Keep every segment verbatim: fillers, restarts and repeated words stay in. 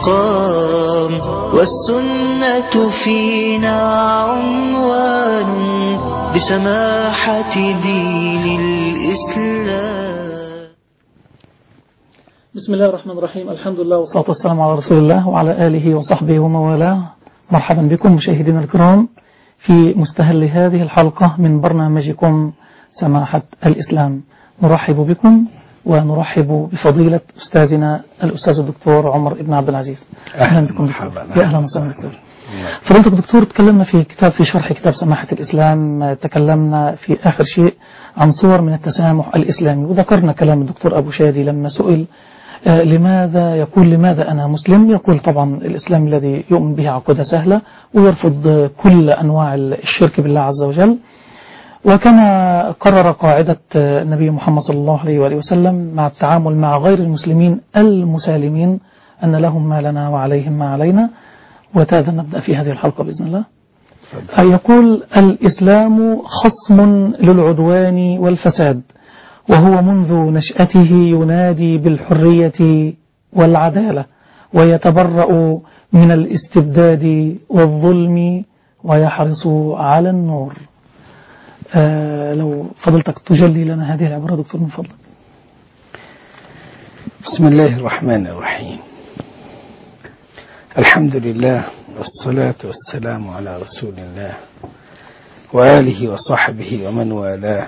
مقام، والسنة فينا عنوان بسماحة دين الإسلام. بسم الله الرحمن الرحيم. الحمد لله والصلاة والسلام على رسول الله وعلى آله وصحبه ومن والاه. مرحبا بكم مشاهدينا الكرام في مستهل هذه الحلقة من برنامجكم سماحة الإسلام. نرحب بكم ونرحب بفضيلة أستاذنا الأستاذ الدكتور عمر بن عبد العزيز. أهلا بكم دكتور. يا أهلا وسهلا دكتور. فضيلتك دكتور، تكلمنا في كتاب في شرح كتاب سماحة الإسلام، تكلمنا في آخر شيء عن صور من التسامح الإسلامي، وذكرنا كلام الدكتور أبو شادي لما سئل لماذا يقول لماذا أنا مسلم، يقول طبعا الإسلام الذي يؤمن به عقيدة سهلة ويرفض كل أنواع الشرك بالله عز وجل. وكما قرر قاعدة النبي محمد صلى الله عليه وآله وسلم مع التعامل مع غير المسلمين المسالمين أن لهم ما لنا وعليهم ما علينا، وهذا نبدأ في هذه الحلقة بإذن الله. يقول الإسلام خصم للعدوان والفساد، وهو منذ نشأته ينادي بالحرية والعدالة، ويتبرأ من الاستبداد والظلم، ويحرص على النور. آه لو فضلتك تجلي لنا هذه العبارة دكتور من فضلك. بسم الله الرحمن الرحيم. الحمد لله والصلاة والسلام على رسول الله وآله وصحبه ومن والاه.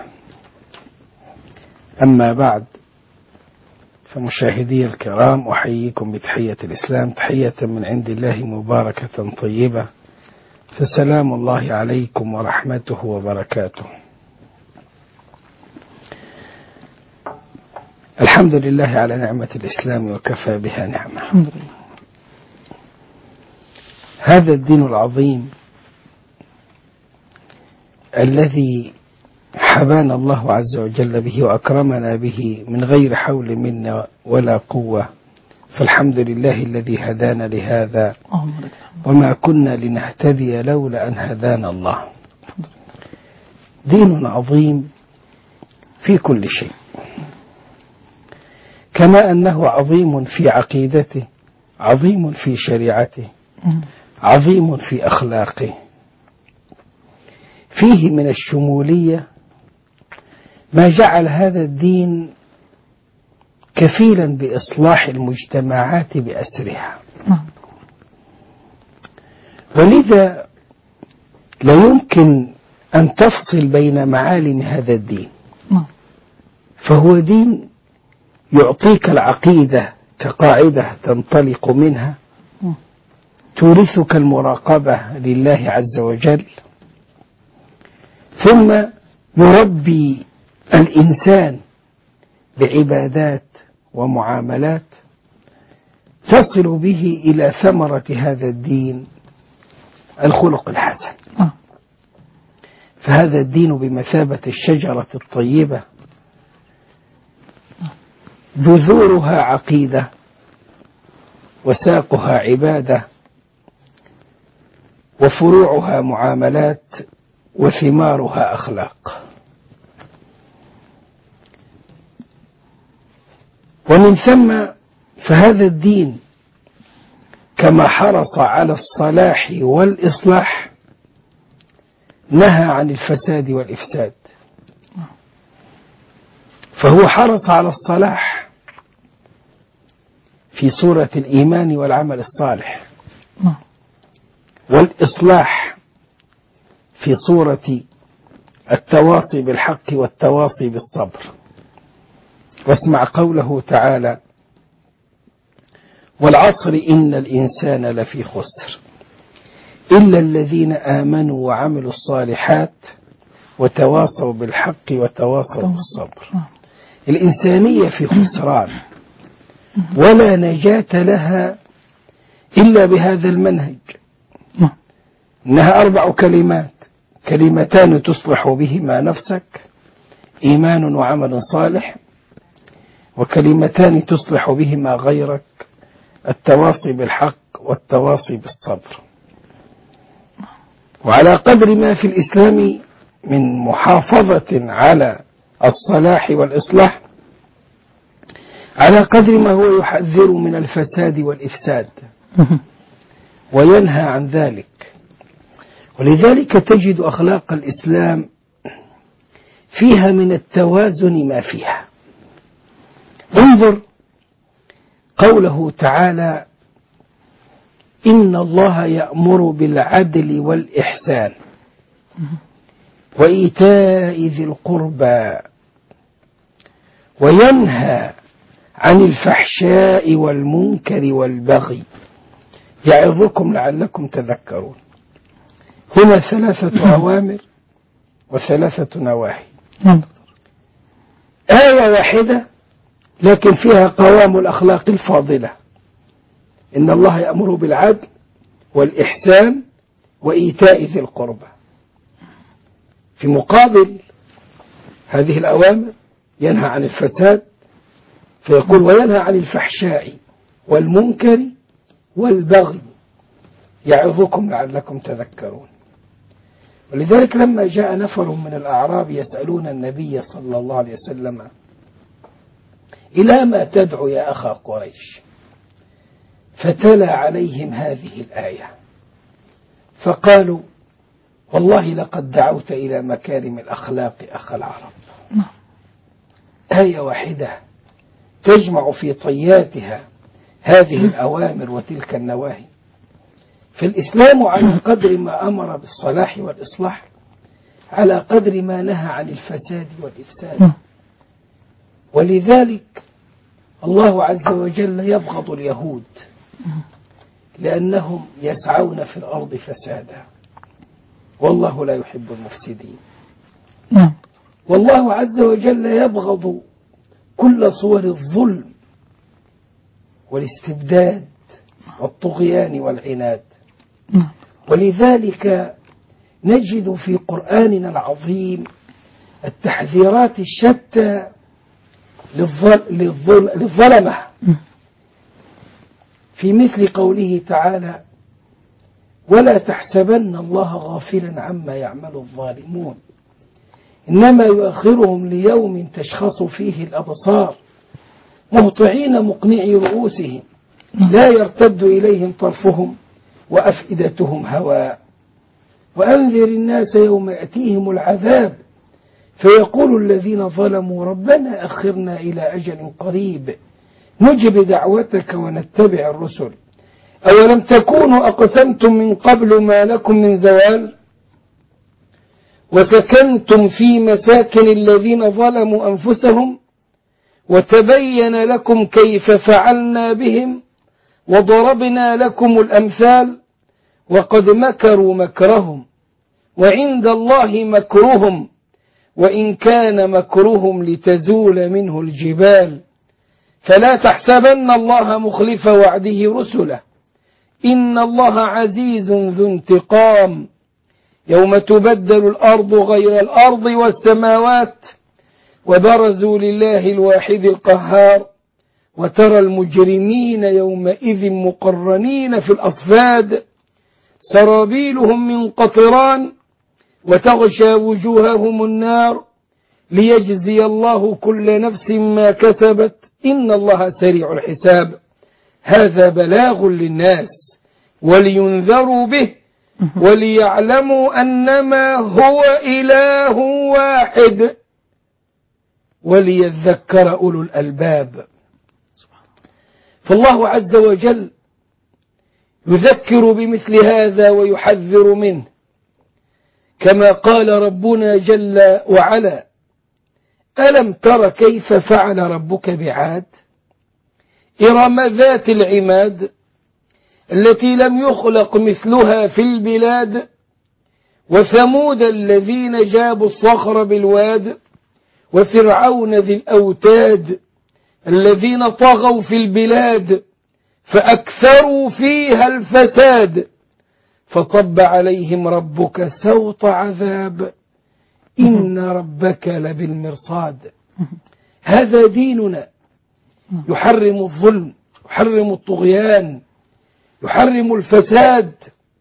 أما بعد، فمشاهدي الكرام أحييكم بتحية الإسلام، تحية من عند الله مباركة طيبة، فسلام الله عليكم ورحمته وبركاته. الحمد لله على نعمة الإسلام وكفى بها نعمة. الحمد لله. هذا الدين العظيم الذي حبانا الله عز وجل به وأكرمنا به من غير حول منا ولا قوة، فالحمد لله الذي هدانا لهذا، وما كنا لنهتدي لولا أن هدانا الله. دين عظيم في كل شيء، كما أنه عظيم في عقيدته، عظيم في شريعته، عظيم في أخلاقه. فيه من الشمولية ما جعل هذا الدين كفيلا بإصلاح المجتمعات بأسرها، ولذا لا يمكن أن تفصل بين معالم هذا الدين. فهو دين يعطيك العقيدة كقاعدة تنطلق منها، تورثك المراقبة لله عز وجل، ثم يربي الإنسان بعبادات ومعاملات تصل به إلى ثمرة هذا الدين، الخلق الحسن. فهذا الدين بمثابة الشجرة الطيبة، جذورها عقيدة وساقها عبادة وفروعها معاملات وثمارها أخلاق. ومن ثم فهذا الدين كما حرص على الصلاح والإصلاح نهى عن الفساد والإفساد. فهو حرص على الصلاح في سورة الإيمان والعمل الصالح، والإصلاح في سورة التواصي بالحق والتواصي بالصبر. واسمع قوله تعالى: والعصر إن الإنسان لفي خسر إلا الذين آمنوا وعملوا الصالحات وتواصوا بالحق وتواصوا بالصبر. الإنسانية في خسران، ولا نجاة لها إلا بهذا المنهج. إنها أربع كلمات، كلمتان تصلح بهما نفسك، إيمان وعمل صالح، وكلمتان تصلح بهما غيرك، التواصي بالحق والتواصي بالصبر. وعلى قدر ما في الإسلام من محافظة على الصلاح والإصلاح، على قدر ما هو يحذر من الفساد والإفساد. وينهى عن ذلك. ولذلك تجد أخلاق الإسلام فيها من التوازن ما فيها. انظر قوله تعالى: إن الله يأمر بالعدل والإحسان وإيتاء ذي القربى وينهى عن الفحشاء والمنكر والبغي يعظكم لعلكم تذكرون. هنا ثلاثة أوامر وثلاثة نواهي. آية واحدة لكن فيها قوام الأخلاق الفاضلة. إن الله يأمر بالعدل والإحسان وإيتاء ذي القربى. في مقابل هذه الأوامر ينهى عن الفساد، فيقول: وينهى عن الفحشاء والمنكر والبغي يعظكم لعلكم تذكرون. ولذلك لما جاء نفر من الأعراب يسألون النبي صلى الله عليه وسلم: إلى ما تدعو يا أخا قريش؟ فتلا عليهم هذه الآية فقالوا: والله لقد دعوت إلى مكارم الأخلاق أخ العرب. آية واحدة تجمع في طياتها هذه الأوامر وتلك النواهي. فالإسلام على قدر ما أمر بالصلاح والإصلاح على قدر ما نهى عن الفساد والإفساد. ولذلك الله عز وجل يبغض اليهود لأنهم يسعون في الأرض فسادا، والله لا يحب المفسدين. والله عز وجل يبغض كل صور الظلم والاستبداد والطغيان والعناد. ولذلك نجد في قرآننا العظيم التحذيرات الشتى للظلمة، في مثل قوله تعالى: ولا تحسبن الله غافلا عما يعمل الظالمون إنما يؤخرهم ليوم تشخص فيه الأبصار مهطعين مقنعي رؤوسهم لا يرتد إليهم طرفهم وأفئدتهم هواء. وأنذر الناس يوم يأتيهم العذاب فيقول الذين ظلموا ربنا أخرنا إلى أجل قريب نجب دعوتك ونتبع الرسل أولم تكونوا أقسمتم من قبل ما لكم من زوال وسكنتم في مساكن الذين ظلموا أنفسهم وتبين لكم كيف فعلنا بهم وضربنا لكم الأمثال وقد مكروا مكرهم وعند الله مكرهم وإن كان مكرهم لتزول منه الجبال فلا تحسبن الله مخلف وعده رسله إن الله عزيز ذو انتقام يوم تبدل الأرض غير الأرض والسماوات وبرزوا لله الواحد القهار وترى المجرمين يومئذ مقرنين في الأصفاد سرابيلهم من قطران وتغشى وجوههم النار ليجزي الله كل نفس ما كسبت إن الله سريع الحساب. هذا بلاغ للناس ولينذروا به وليعلموا أنما هو إله واحد وليذكر أولو الألباب. فالله عز وجل يذكر بمثل هذا ويحذر منه كما قال ربنا جل وعلا: ألم تر كيف فعل ربك بعاد إرم ذات العماد التي لم يخلق مثلها في البلاد وثمود الذين جابوا الصخر بالواد وفرعون ذي الأوتاد الذين طغوا في البلاد فأكثروا فيها الفساد فصب عليهم ربك سوط عذاب إن ربك لبالمرصاد. هذا ديننا يحرم الظلم يحرم الطغيان يحرم الفساد.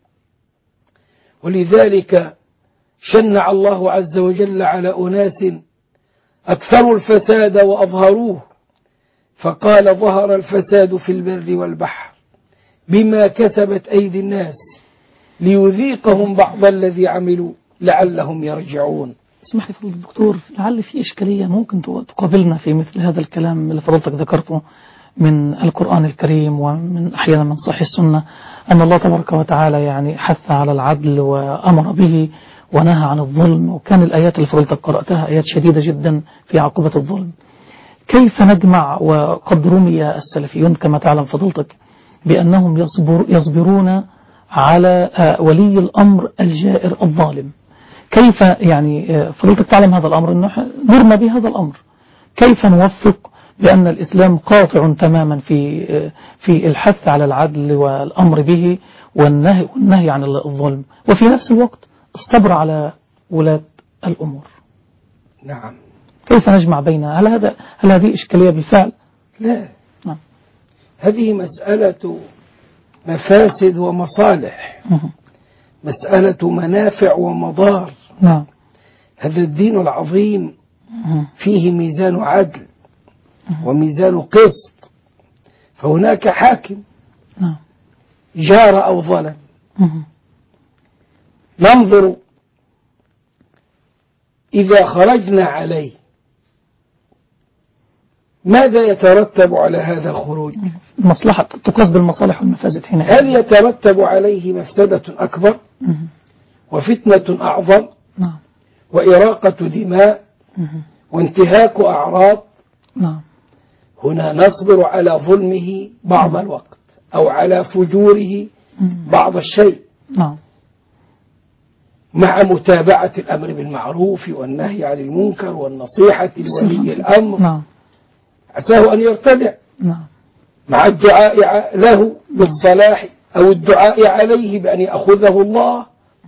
ولذلك شنع الله عز وجل على أناس أكثروا الفساد وأظهروه فقال: ظهر الفساد في البر والبحر بما كسبت أيدي الناس ليذيقهم بعض الذي عملوا لعلهم يرجعون. اسمح لي فضل الدكتور، لعل في إشكالية ممكن تقابلنا في مثل هذا الكلام اللي فضلتك ذكرته من القرآن الكريم ومن أحيانا من صحيح السنة، أن الله تبارك وتعالى يعني حث على العدل وأمر به ونهى عن الظلم، وكان الآيات اللي فضلتك قرأتها آيات شديدة جدا في عقوبة الظلم. كيف نجمع؟ وقد رمي السلفيون كما تعلم فضلتك بأنهم يصبر يصبرون على ولي الأمر الجائر الظالم. كيف يعني فضلتك تعلم هذا الأمر أنه نرمى بهذا الأمر؟ كيف نوفق بأن الإسلام قاطع تماما في في الحث على العدل والأمر به والنهي والنهي عن الظلم، وفي نفس الوقت الصبر على ولاة الأمور؟ نعم. كيف نجمع بينها؟ هل هذا هل هذه إشكالية بالفعل؟ لا. نعم. هذه مسألة مفاسد ومصالح، مسألة منافع ومضار. نعم. هذا الدين العظيم فيه ميزان عدل وميزان قسط، فهناك حاكم نعم. جار أو ظلم، ننظر إذا خرجنا عليه ماذا يترتب على هذا الخروج؟ مصلحة تقاس بالمصالح والمفاسد هنا. هل يترتب عليه مفسدة أكبر وفتنة أعظم وإراقة دماء وانتهاك أعراض؟ نعم. هنا نصبر على ظلمه بعض الوقت أو على فجوره بعض الشيء، نعم، مع متابعة الأمر بالمعروف والنهي عن المنكر والنصيحة لولي الأمر، نعم، عساه أن يرتدع، نعم، مع الدعاء له بالصلاح أو الدعاء عليه بأن يأخذه الله.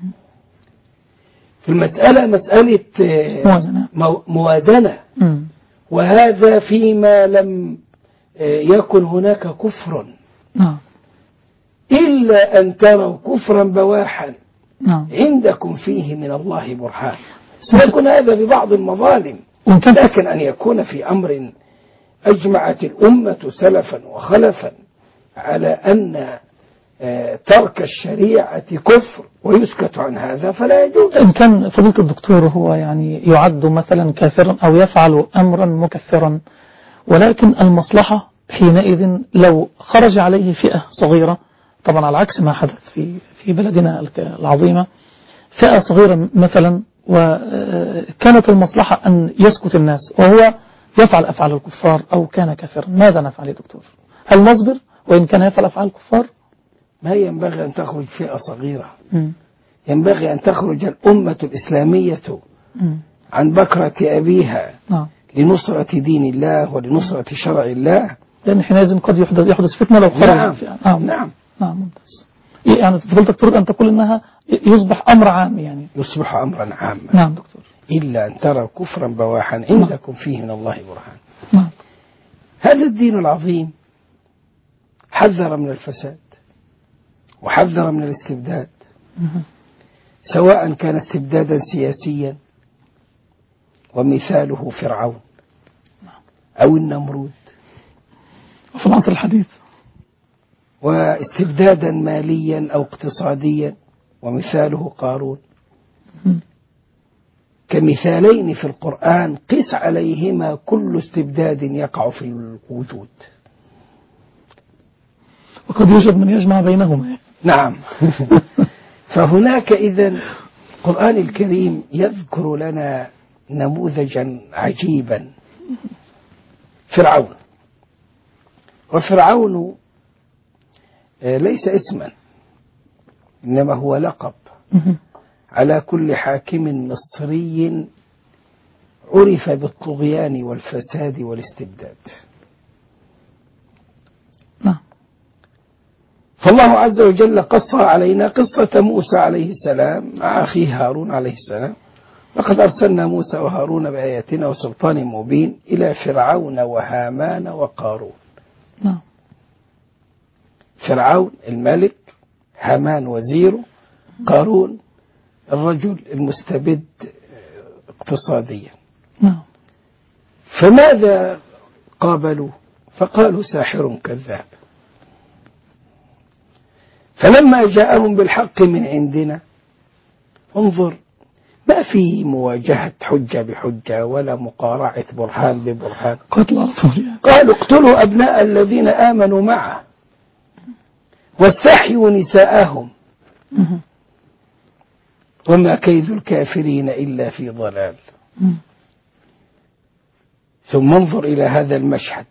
في المسألة مسألة موازنة, موازنة. وهذا فيما لم يكن هناك كفر، نعم، إلا أن تروا كفرا بواحا نعم، عندكم فيه من الله برهان. يكون هذا ببعض المظالم، لكن أن يكون في أمر أجمعت الأمة سلفا وخلفا على أن ترك الشريعة كفر ويسكت عن هذا فلا يجوز. إن كان فضيلة الدكتور هو يعني يعد مثلا كافرا أو يفعل أمرا مكفرا، ولكن المصلحة حينئذ لو خرج عليه فئة صغيرة، طبعا على عكس ما حدث في في بلدنا العظيمة، فئة صغيرة مثلا، وكانت المصلحة أن يسكت الناس وهو يفعل أفعال الكفار أو كان كافرا، ماذا نفعل يا دكتور؟ هل نصبر وإن كان يفعل أفعال الكفار؟ ما ينبغي أن تخرج فئة صغيرة، م. ينبغي أن تخرج الأمة الإسلامية م. عن بكرة أبيها نعم. لنصرة دين الله ولنصرة شرع الله، لأن حينئذ قد يحدث يحدث فتنة لو خرج. نعم. نعم نعم نعم ممتاز. يعني فضلتك تريد أن تقول أنها يصبح أمر عام، يعني يصبح أمرا عاما. نعم دكتور. إلا أن ترى كفرا بواحا عندكم فيه من الله برهان. نعم. هذا الدين العظيم حذر من الفساد وحذر من الاستبداد، سواء كان استبدادا سياسيا ومثاله فرعون أو النمرود، وفي العصر الحديث واستبدادا ماليا أو اقتصاديا ومثاله قارون، كمثالين في القرآن قس عليهما كل استبداد يقع في الوجود، وقد يوجد من يجمع بينهما. نعم. فهناك إذن القرآن الكريم يذكر لنا نموذجا عجيبا، فرعون. وفرعون ليس اسما، إنما هو لقب على كل حاكم مصري عرف بالطغيان والفساد والاستبداد. نعم. فالله عز وجل قص علينا قصة موسى عليه السلام مع أخيه هارون عليه السلام: لقد أرسلنا موسى وهارون بآياتنا وسلطان مبين إلى فرعون وهامان وقارون. نعم. فرعون الملك، هامان وزيره، قارون الرجل المستبد اقتصاديا. نعم. فماذا قابلوا؟ فقالوا ساحر كذاب. فلما جاءهم بالحق من عندنا، انظر، ما في مواجهة حجة بحجة ولا مقارعة برهان ببرهان، قتل قالوا اقتلوا أبناء الذين آمنوا معه واستحيوا نساءهم وما كيد الكافرين إلا في ضلال. ثم انظر إلى هذا المشهد،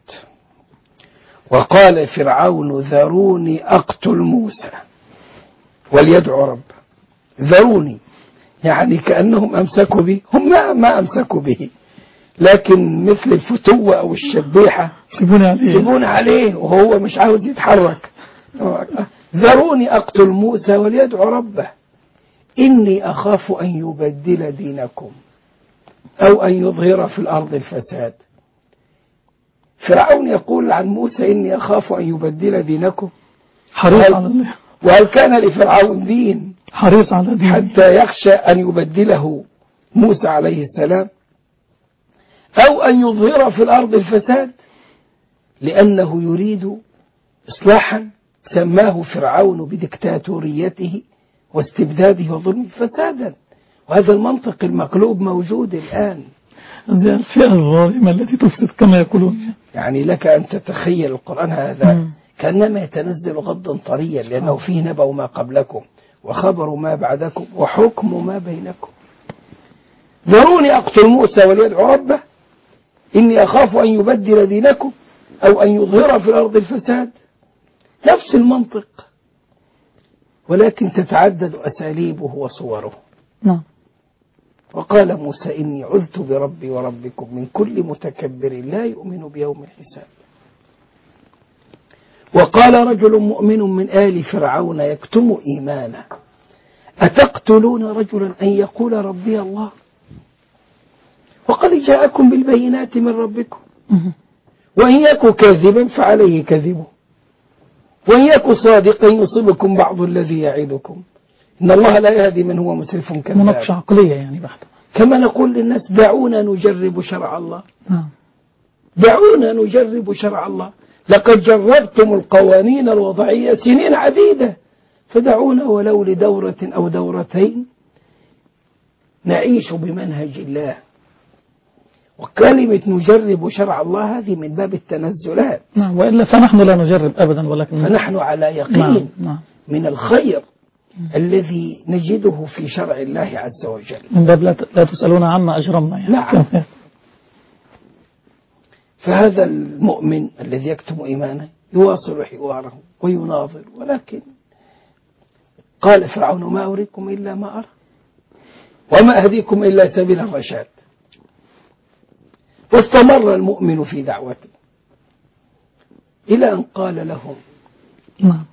وقال فرعون ذروني أقتل موسى وليدعو ربه. ذروني يعني كأنهم أمسكوا به، هم ما, ما أمسكوا به، لكن مثل الفتوة أو الشبيحة يسيبون عليه يسيبون عليه وهو مش عاوز يتحرك. ذروني أقتل موسى وليدعو ربه إني أخاف أن يبدل دينكم أو أن يظهر في الأرض الفساد. فرعون يقول عن موسى إني أخاف أن يبدل دينكم، حريص على الله. وهل كان لفرعون دين حريص على دين حتى يخشى أن يبدله موسى عليه السلام أو أن يظهر في الأرض الفساد؟ لأنه يريد إصلاحا سماه فرعون بدكتاتوريته واستبداده وظلمه فسادا، وهذا المنطق المقلوب موجود الآن. زي الفئة الظالمة التي تفسد كما يقولون. يعني لك أن تتخيل القرآن هذا م. كأنما يتنزل غضا طريا، لأنه فيه نبأ ما قبلكم وخبر ما بعدكم وحكم ما بينكم. ذروني أقتل موسى وليدعو ربه إني أخاف أن يبدل دينكم أو أن يظهر في الأرض الفساد. نفس المنطق، ولكن تتعدد أساليبه وصوره. نعم. وقال موسى إني عذت بربي وربكم من كل متكبر لا يؤمن بيوم الحساب. وقال رجل مؤمن من آل فرعون يكتم إيمانه أتقتلون رجلا أن يقول ربي الله وقد جاءكم بالبينات من ربكم وإن يكن كاذبا فعليه كذبه وإن يكن صادقا يصيبكم بعض الذي يعدكم إن الله لا يهدي من هو مسرف كذاب. مناقشة عقلية يعني بحت. كما نقول للناس دعونا نجرب شرع الله. نعم. دعونا نجرب شرع الله، لقد جربتم القوانين الوضعية سنين عديدة، فدعونا ولو لدورة أو دورتين نعيش بمنهج الله. وكلمة نجرب شرع الله هذه من باب التنزلات. نعم. وإلا فنحن لا نجرب أبدا، ولكن فنحن على يقين نعم. نعم. من الخير الذي نجده في شرع الله عز وجل. من باب لا تسألون عما أجرمنا يعني. نعم. فهذا المؤمن الذي يكتم إيمانه يواصل حواره ويناظر، ولكن قال فرعون ما أريكم إلا ما أرى وما أهديكم إلا سبيل الرشاد. واستمر المؤمن في دعوته إلى أن قال لهم نعم.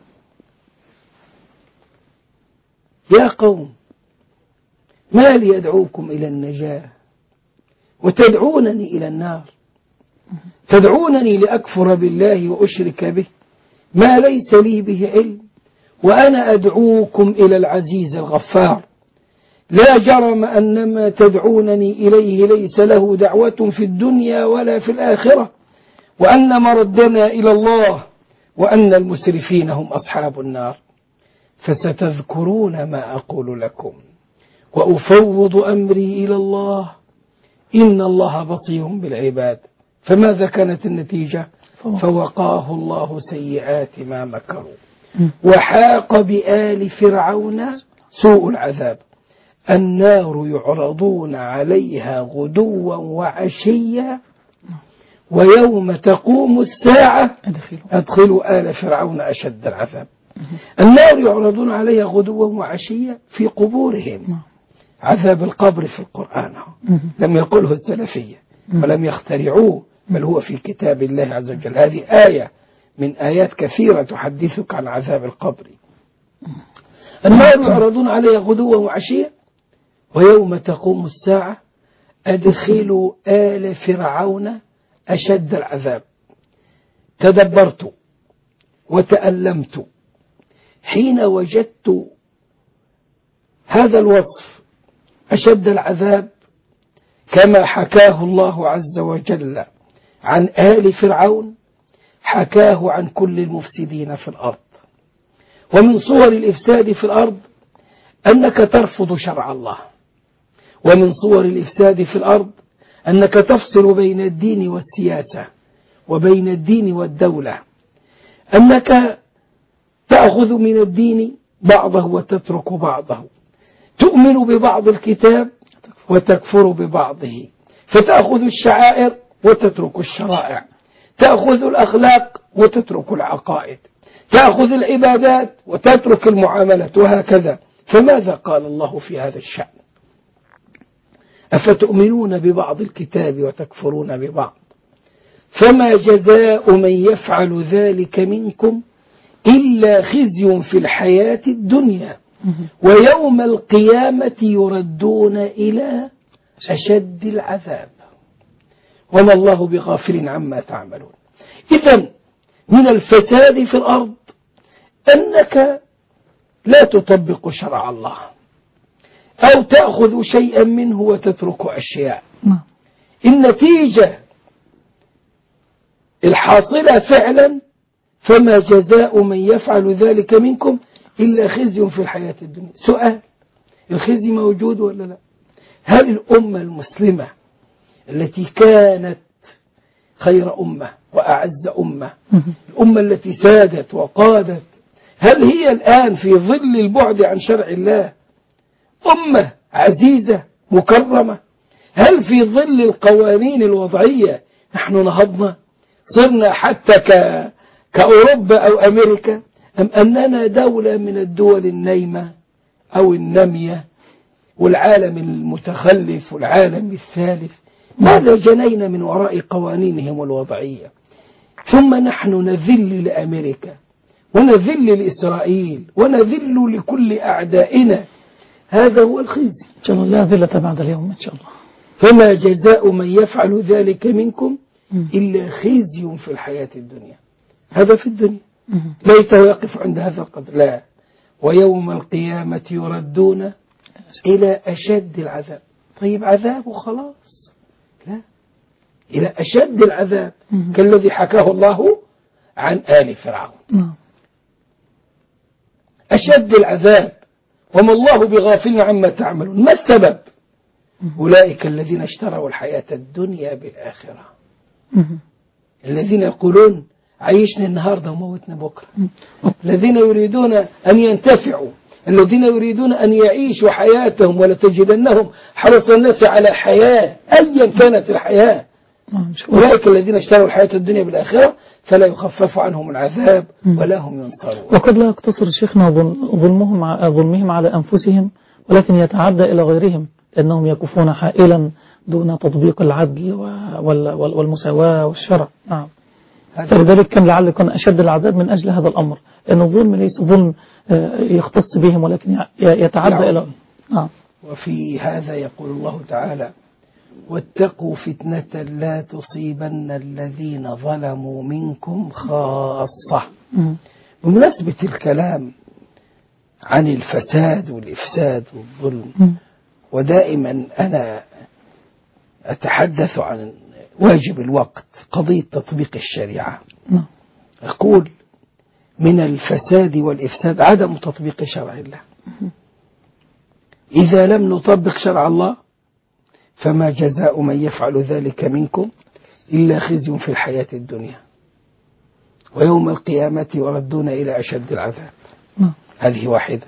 يا قوم ما لي يدعوكم إلى النجاة وتدعونني إلى النار، تدعونني لأكفر بالله وأشرك به ما ليس لي به علم وأنا أدعوكم إلى العزيز الغفار لا جرم أن ما تدعونني إليه ليس له دعوة في الدنيا ولا في الآخرة وأن مردنا إلى الله وأن المسرفين هم أصحاب النار. فستذكرون ما أقول لكم وأفوض أمري إلى الله إن الله بصير بالعباد. فماذا كانت النتيجة؟ فوقاه الله سيئات ما مكروا وحاق بآل فرعون سوء العذاب النار يعرضون عليها غدوا وعشيا ويوم تقوم الساعة أدخلوا آل فرعون أشد العذاب. النار يعرضون عليها غدوا وعشيا في قبورهم. عذاب القبر في القرآن لم يقله السلفية ولم يخترعوه، بل هو في كتاب الله عز وجل. هذه آية من آيات كثيرة تحدثك عن عذاب القبر. النار يعرضون عليها غدوا وعشيا ويوم تقوم الساعة أدخلوا آل فرعون أشد العذاب. تدبرت وتألمت حين وجدت هذا الوصف أشد العذاب كما حكاه الله عز وجل عن آل فرعون، حكاه عن كل المفسدين في الأرض. ومن صور الإفساد في الأرض أنك ترفض شرع الله، ومن صور الإفساد في الأرض أنك تفصل بين الدين والسياسة وبين الدين والدولة، أنك تأخذ من الدين بعضه وتترك بعضه، تؤمن ببعض الكتاب وتكفر ببعضه، فتأخذ الشعائر وتترك الشرائع، تأخذ الأخلاق وتترك العقائد، تأخذ العبادات وتترك المعاملة، وهكذا. فماذا قال الله في هذا الشأن؟ أفتؤمنون ببعض الكتاب وتكفرون ببعض، فما جزاء من يفعل ذلك منكم إلا خزي في الحياة الدنيا ويوم القيامة يردون إلى أشد العذاب وما الله بغافل عما تعملون. إذن من الفساد في الأرض أنك لا تطبق شرع الله، أو تأخذ شيئا منه وتترك أشياء. النتيجة الحاصلة فعلا فما جزاء من يفعل ذلك منكم إلا خزي في الحياة الدنيا. سؤال: الخزي موجود ولا لا؟ هل الأمة المسلمة التي كانت خير أمة وأعز أمة، الأمة التي سادت وقادت، هل هي الآن في ظل البعد عن شرع الله أمة عزيزة مكرمة؟ هل في ظل القوانين الوضعية نحن نهضنا صرنا حتى ك... كأوروبا أو أمريكا، أم أننا دولة من الدول النايمة أو النامية والعالم المتخلف والعالم الثالث؟ ماذا جنينا من وراء قوانينهم الوضعية؟ ثم نحن نذل لأمريكا ونذل لإسرائيل ونذل لكل أعدائنا. هذا هو الخزي. إن شاء الله لا ذلة بعد اليوم إن شاء الله. فما جزاء من يفعل ذلك منكم إلا خزي في الحياة الدنيا. هذا في الدنيا، ليته يقف عند هذا القدر. لا، ويوم القيامة يردون إلى أشد العذاب. طيب عذاب وخلاص؟ لا، إلى أشد العذاب كالذي حكاه الله عن آل فرعون. أشد العذاب وما الله بغافل عما تعملون. ما السبب؟ أولئك الذين اشتروا الحياة الدنيا بالآخرة، الذين يقولون عيشنا النهاردة وموتنا بكرة، الذين يريدون أن ينتفعوا، الذين يريدون أن يعيشوا حياتهم ولتجدنهم حرص الناس على حياة أيا كانت الحياة. أولئك الذين اشتروا الحياة الدنيا بالآخرة فلا يخفف عنهم العذاب ولا هم ينصرون. وقد لا يقتصر شيخنا ظلمهم ظلمهم على أنفسهم، ولكن يتعدى إلى غيرهم، لأنهم يكفون حائلا دون تطبيق العدل والمساواة والشرع. نعم. فلذلك كان لعل يكون أشد العذاب من أجل هذا الأمر، لأن الظلم ليس ظلم يختص بهم ولكن يتعدى إلى. نعم. وفي هذا يقول الله تعالى: واتقوا فتنة لا تصيبن الذين ظلموا منكم خاصة. بمناسبة الكلام عن الفساد والإفساد والظلم، ودائما أنا أتحدث عن واجب الوقت، قضية تطبيق الشريعة. أقول من الفساد والإفساد عدم تطبيق شرع الله. إذا لم نطبق شرع الله فما جزاء من يفعل ذلك منكم إلا خزي في الحياة الدنيا ويوم القيامة يردون إلى أشد العذاب. هذه واحدة.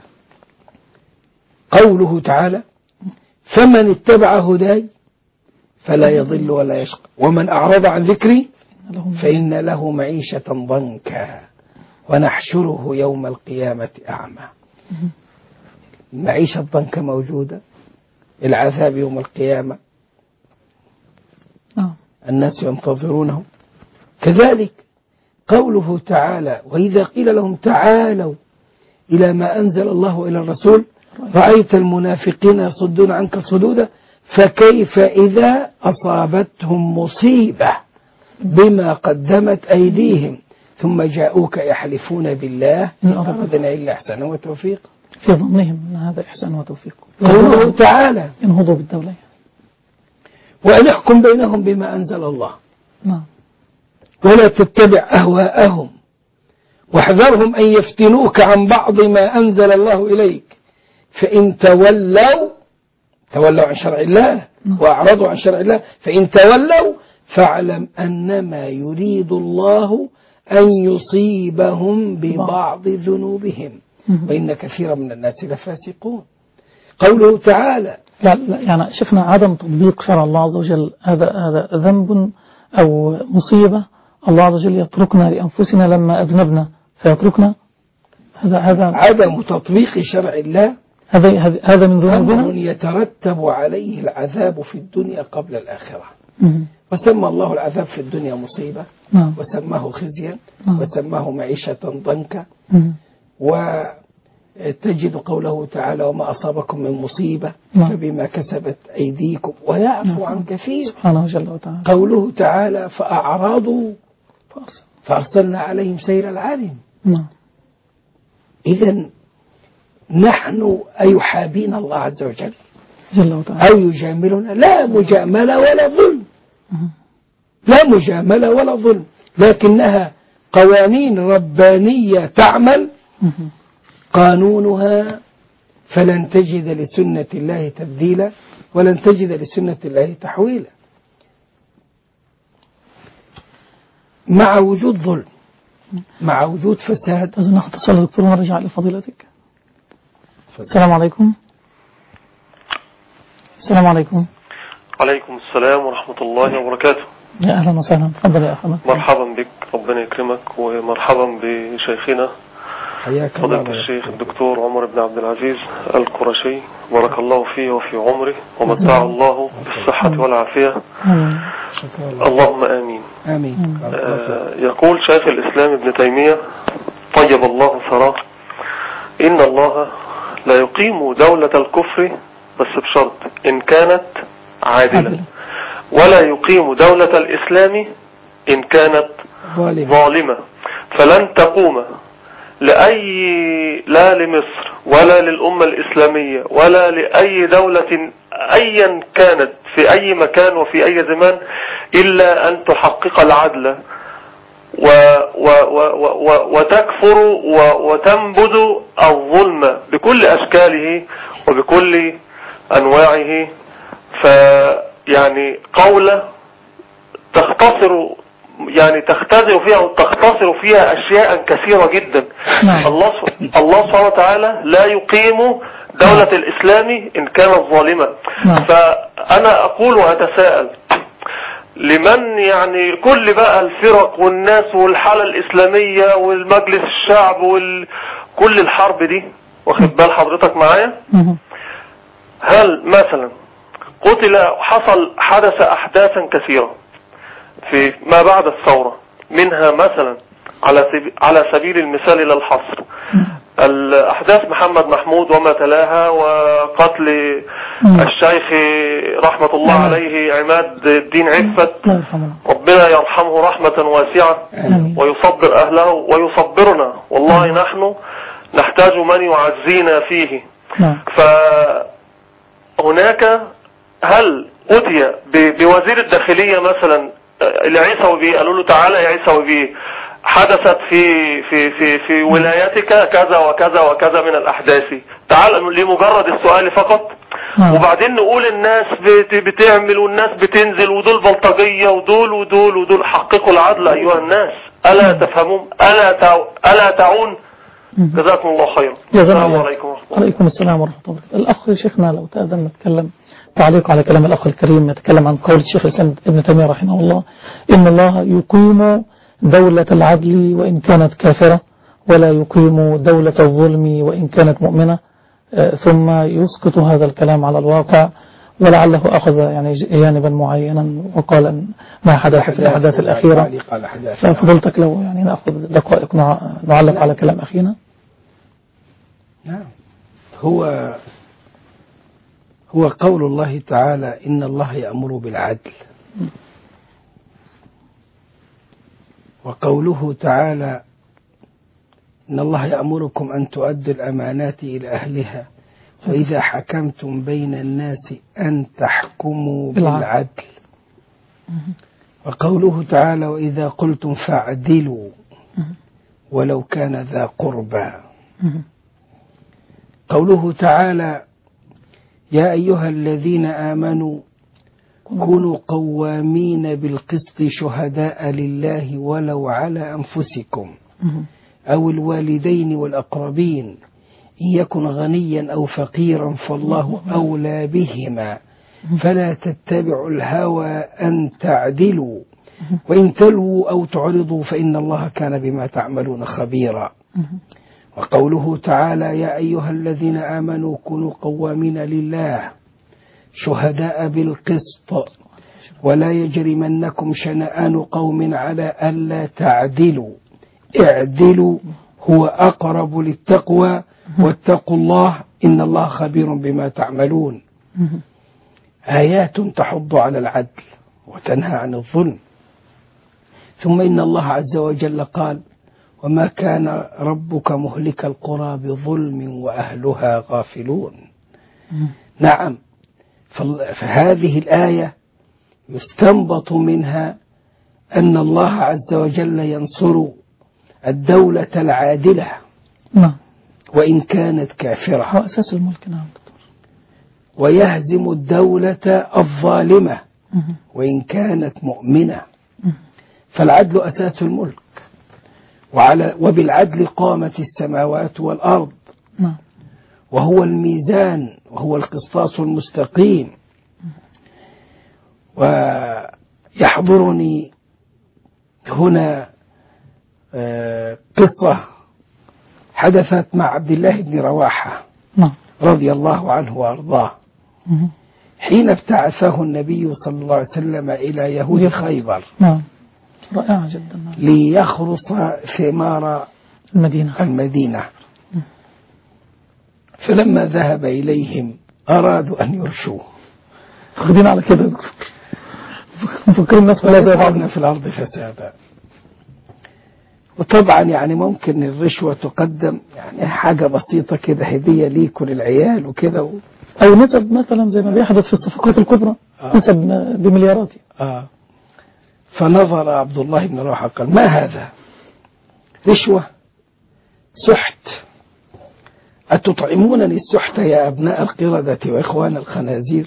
قوله تعالى: فمن اتبع هداي فلا يضل ولا يشقى ومن أعرض عن ذكري فإن له معيشة ضنكا ونحشره يوم القيامة أعمى. المعيشة الضنكا موجودة، العذاب يوم القيامة الناس ينتظرونه. كذلك قوله تعالى: وإذا قيل لهم تعالوا إلى ما أنزل الله وإلى الرسول رأيت المنافقين يصدون عنك صدودا فكيف إذا أصابتهم مصيبة بما قدمت أيديهم ثم جاءوك يحلفون بالله إن أردنا إلا إحسانا وتوفيق. في ظنهم أن هذا إحسان وتوفيق. قوله تعالى: ينهضوا بالدولة وأن يحكم بينهم بما أنزل الله نعم. ولا تتبع أهواءهم واحذرهم أن يفتنوك عن بعض ما أنزل الله إليك فإن تولوا تولوا عن شرع الله وأعرضوا عن شرع الله فإن تولوا فاعلم أنما يريد الله أن يصيبهم ببعض ذنوبهم وإن كثيرا من الناس لفاسقون. قوله تعالى يعني شفنا عدم تطبيق شرع الله عز وجل، هذا هذا ذنب أو مصيبة الله عز وجل يتركنا لأنفسنا لما أذنبنا فيتركنا. هذا هذا عدم تطبيق شرع الله، هذا هذا من ذنوبنا أمر يترتب عليه العذاب في الدنيا قبل الآخرة. مم. وسمى الله العذاب في الدنيا مصيبة، نعم. وسماه خزيا، نعم. وسماه معيشة ضنكا. وتجد قوله تعالى وما أصابكم من مصيبة، نعم. فبما كسبت أيديكم ويعفو، نعم. عن كثير سبحانه جل وتعالى. قوله تعالى فأعرضوا فأرسلنا عليهم سيل العالم. نعم. إذن نحن أيحابين الله عز وجل جل وتعالى أو يجاملنا؟ لا مجاملة ولا ظلم، لا مجاملة ولا ظلم، لكنها قوانين ربانية تعمل قانونها، فلن تجد لسنة الله تبديلا ولن تجد لسنة الله تحويلا. مع وجود ظلم، مع وجود فساد. لازم ناخذ اتصال دكتور ونرجع لفضيلتك. السلام عليكم. السلام عليكم. عليكم السلام ورحمة الله وبركاته. يا أهلا وسهلا، تفضل يا أخي. مرحبا بك، ربنا يكرمك، ومرحبا بشيخنا فضيلة الشيخ الدكتور عمر بن عبد العزيز القرشي، بارك الله فيه وفي عمره ومتعه الله بالصحة والعافية. اللهم آمين آمين. آه يقول شيخ الإسلام ابن تيمية طيب الله ثراه إن الله لا يقيم دولة الكفر بس بشرط إن كانت عادلة، ولا يقيم دولة الإسلام إن كانت ظالمة، فلن تقوم لأي لا لمصر ولا للأمة الإسلامية ولا لأي دولة أيا كانت في أي مكان وفي أي زمان إلا أن تحقق العدل و و و و وتكفر وتنبذ الظلم بكل أشكاله وبكل أنواعه. فيعني قولة تختصر يعني تختزل فيها وتختصر فيها أشياء كثيرة جدا. الله الله سبحانه وتعالى لا يقيم دولة الإسلام إن كانت ظالمة. فأنا أقول وأتساءل لمن يعني كل بقى الفرق والناس والحالة الإسلامية والمجلس الشعب وكل الحرب دي، واخد بال حضرتك معايا؟ هل مثلا قتل حصل حدث أحداثا كثيرة في ما بعد الثورة، منها مثلا على على سبيل المثال إلى الحصر الأحداث محمد محمود وما تلاها، وقتل الشيخ رحمة الله عليه عماد الدين عفت، ربنا يرحمه رحمة واسعة ويصبر أهله ويصبرنا، والله نحن نحتاج من يعزينا فيه. فهناك هل أتي بوزير الداخلية مثلا العيسوي بيه، قالوا له تعالى يا عيسوي بيه حدثت في في في في ولايتك كذا وكذا وكذا من الأحداث، تعال لمجرد السؤال فقط، وبعدين نقول الناس بتعمل والناس بتنزل ودول بلطجية ودول ودول ودول. حققوا العدل أيها الناس، ألا تفهمون؟ ألا تعو ألا تعون؟ جزاكم الله خيرا. السلام عليكم ورحمة الله. وعليكم السلام ورحمة الله. الأخ شيخنا لو تأذن نتكلم تعليق على كلام الأخ الكريم، يتكلم عن قول الشيخ الإسلام ابن تيمية رحمه الله إن الله يقيم دولة العدل وإن كانت كافرة، ولا يقيم دولة الظلم وإن كانت مؤمنة، ثم يسقط هذا الكلام على الواقع، ولعله أخذ يعني جانبا معينا وقال ما حدث في الأحداث الأخيرة. ففضلتك لو يعني نأخذ دقائق نعلق على كلام أخينا. نعم، هو هو قول الله تعالى إن الله يأمر بالعدل، وقوله تعالى إن الله يأمركم أن تؤدوا الأمانات إلى أهلها وإذا حكمتم بين الناس أن تحكموا بالعدل، وقوله تعالى وإذا قلتم فاعدلوا ولو كان ذا قربى. قوله تعالى يا أيها الذين آمنوا كونوا قوامين بالقسط شهداء لله ولو على أنفسكم أو الوالدين والأقربين إن يكن غنيا أو فقيرا فالله أولى بهما فلا تتبعوا الهوى أن تعدلوا وإن تلووا أو تعرضوا فإن الله كان بما تعملون خبيرا. وقوله تعالى يا أيها الذين آمنوا كونوا قوامين لله شهداء بالقسط ولا يجرمنكم شنآن قوم على ألا تعدلوا اعدلوا هو أقرب للتقوى واتقوا الله إن الله خبير بما تعملون. آيات تحض على العدل وتنهى عن الظلم. ثم إن الله عز وجل قال وما كان ربك مهلك القرى بظلم وأهلها غافلون. نعم، فهذه الآية يستنبط منها أن الله عز وجل ينصر الدولة العادلة وإن كانت كافرة، هو أساس الملك. نعم دكتور. ويهزم الدولة الظالمة وإن كانت مؤمنة، فالعدل أساس الملك، وعلى وبالعدل قامت السماوات والأرض، وهو الميزان وهو القسطاس المستقيم. ويحضرني هنا قصة حدثت مع عبد الله بن رواحة رضي الله عنه وأرضاه حين ابتعثه النبي صلى الله عليه وسلم إلى يهود خيبر رائعة جدا ليخرص ثمار المدينة, المدينة. فلما ذهب إليهم أرادوا أن يرشوه. خدين على كده دكتور، مفكرين الناس كلها زي بعضنا في الأرض فسادا. وطبعا يعني ممكن الرشوة تقدم يعني حاجة بسيطة كده هدية ليكوا للعيال وكده و... أو نسب مثلا زي ما بيحدث في الصفقات الكبرى. آه. نسب بمليارات. آه. فنظر عبد الله بن رواحة قال ما هذا؟ رشوة؟ سحت؟ أتطعمونني السحت يا أبناء القردة وإخوان الخنازير؟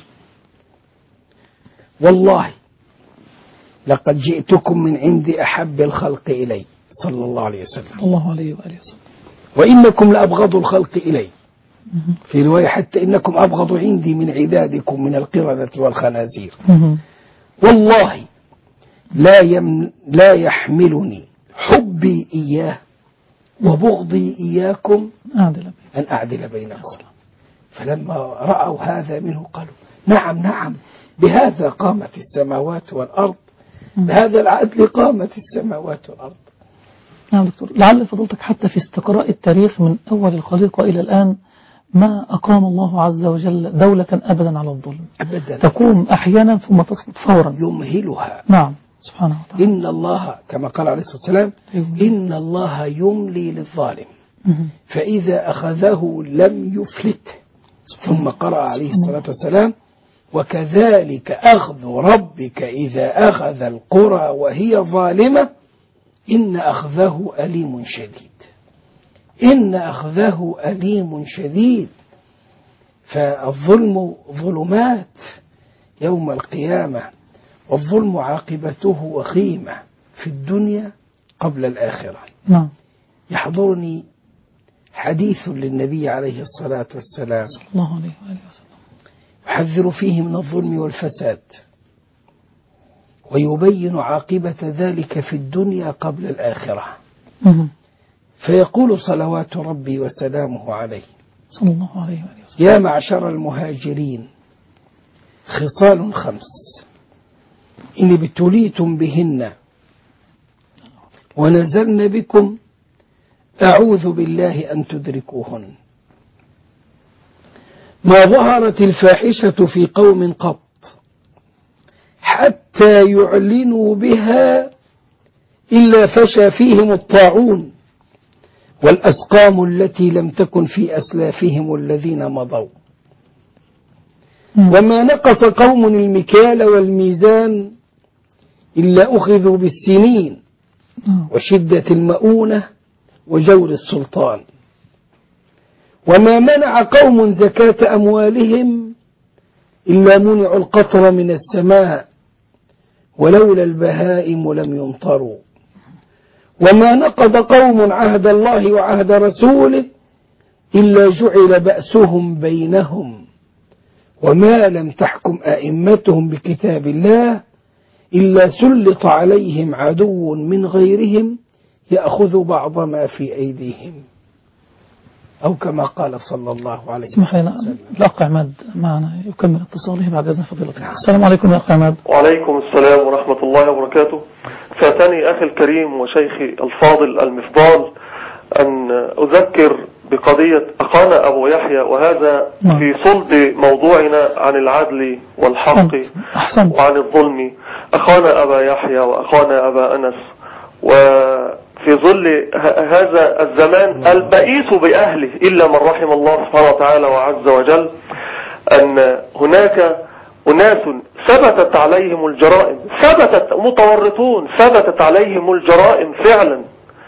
والله لقد جئتكم من عند أحب الخلق إلي صلى الله عليه وسلم الله عليه وآله وسلم وإنكم لأبغض الخلق إلي، في رواية حتى إنكم أبغض عندي من عدادكم من القردة والخنازير. والله لا, يم لا يحملني حبي إياه وبغضي إياكم أن أعدل بينكم. فلما رأوا هذا منه قالوا نعم نعم بهذا قامت السماوات والأرض، بهذا العدل قامت السماوات والأرض. نعم دكتور، لعل فضلتك حتى في استقراء التاريخ من أول الخليقة إلى الآن ما أقام الله عز وجل دولة أبدا على الظلم أبدا، تقوم أحيانا ثم تسقط فورا، يمهلها. نعم سبحانه وتعالى. إن الله كما قال عليه الصلاة والسلام إن الله يملي للظالم فإذا أخذه لم يفلته. ثم قرأ عليه الصلاة والسلام وكذلك أخذ ربك إذا أخذ القرى وهي ظالمة إن أخذه أليم شديد. إن أخذه أليم شديد. فالظلم ظلمات يوم القيامة، والظلم عاقبته وخيمة في الدنيا قبل الآخرة. نعم. يحضرني حديث للنبي عليه الصلاة والسلام صلى الله عليه وآله وسلم يحذر فيه من الظلم والفساد ويبين عاقبة ذلك في الدنيا قبل الآخرة. مه. فيقول صلوات ربي وسلامه عليه صلى الله عليه وآله وسلم يا معشر المهاجرين خصال خمس إن ابتليتم بهن ونزلن بكم أعوذ بالله أن تدركوهن. ما ظهرت الفاحشة في قوم قط حتى يعلنوا بها إلا فشى فيهم الطاعون والأسقام التي لم تكن في أسلافهم الذين مضوا. وما نقص قوم المكيال والميزان إلا أخذوا بالسنين وشدة المؤونة وجور السلطان. وما منع قوم زكاة أموالهم إلا منعوا القطر من السماء ولولا البهائم لم يمطروا. وما نقض قوم عهد الله وعهد رسوله إلا جعل بأسهم بينهم. وما لم تحكم أئمتهم بكتاب الله إلا سلط عليهم عدو من غيرهم يأخذ بعض ما في أيديهم، أو كما قال صلى الله عليه وسلم. اسمح لنا الأخ عماد معنا يكمل اتصاله بعد إذن فضيلتك. السلام عليكم يا أخ عماد. وعليكم السلام ورحمة الله وبركاته. فاتني أخي الكريم وشيخي الفاضل المفضال أن أذكر بقضية أخانا أبو يحيى، وهذا نعم. في صلب موضوعنا عن العدل والحق أحسنت. أحسنت. وعن الظلم. أخانا أبا يحيى وأخانا أبا أنس، وفي ظل هذا الزمان البئيس بأهله إلا من رحم الله سبحانه وتعالى وعز وجل، أن هناك أناس ثبتت عليهم الجرائم، ثبتت متورطون ثبتت عليهم الجرائم فعلا،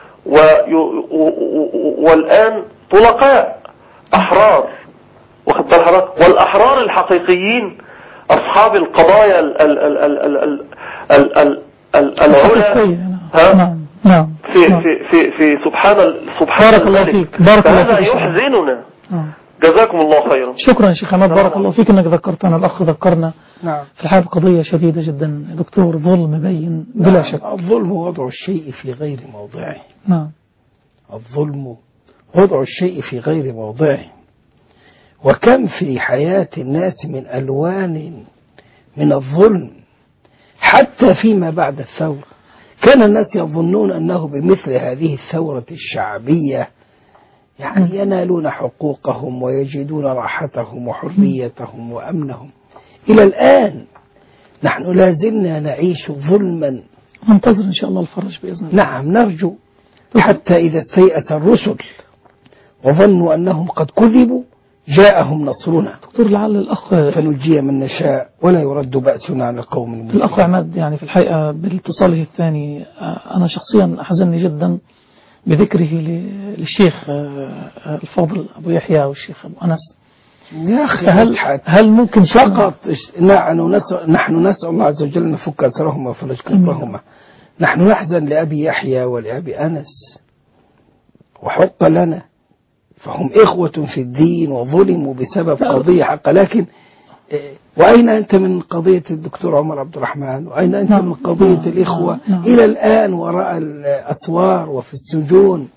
والآن طلقاء أحرار، واخد بال حضرتك، والأحرار الحقيقيين أصحاب القضايا ال ال ال ال ال ال ال العلى ها نعم في في في في سبحان سبحان بارك الله فيك. بارك الله فيك. هذا يحزننا. جزاكم الله خيرا. شكرا شيخ عماد، بارك الله فيك انك ذكرتنا. الاخ ذكرنا نعم. في الحقيقة قضية شديدة جدا دكتور، ظلم بين بلا نعم. شك. الظلم وضع الشيء في غير موضعه. نعم. الظلم وضع الشيء في غير موضعه. وكم في حياة الناس من ألوان من الظلم حتى فيما بعد الثورة. كان الناس يظنون أنه بمثل هذه الثورة الشعبية يعني ينالون حقوقهم ويجدون راحتهم وحريتهم وأمنهم. إلى الآن نحن لازلنا نعيش ظلما. ننتظر إن شاء الله الفرج بإذن الله. نعم نرجو، حتى إذا استيأس الرسل وظنوا أنهم قد كذبوا جاءهم نصرنا. دكتور لعل الأخ فنجي من نشاء ولا يرد بأسنا عن القوم المسلمين. الأخ عماد يعني في الحقيقة باتصاله الثاني أنا شخصيا أحزنني جدا بذكره للشيخ الفاضل أبو يحيى والشيخ أبو أنس. يا أخي هل, هل ممكن فقط نحن نسأل, نحن نسأل الله عز وجل نفك أسرهما وفرج كربهما. نحن نحزن لأبي يحيى ولأبي أنس وحق لنا، فهم إخوة في الدين وظلموا بسبب قضية حق. لكن وأين أنت من قضية الدكتور عمر عبد الرحمن؟ وأين أنت من قضية الإخوة إلى الآن وراء الأسوار وفي السجون؟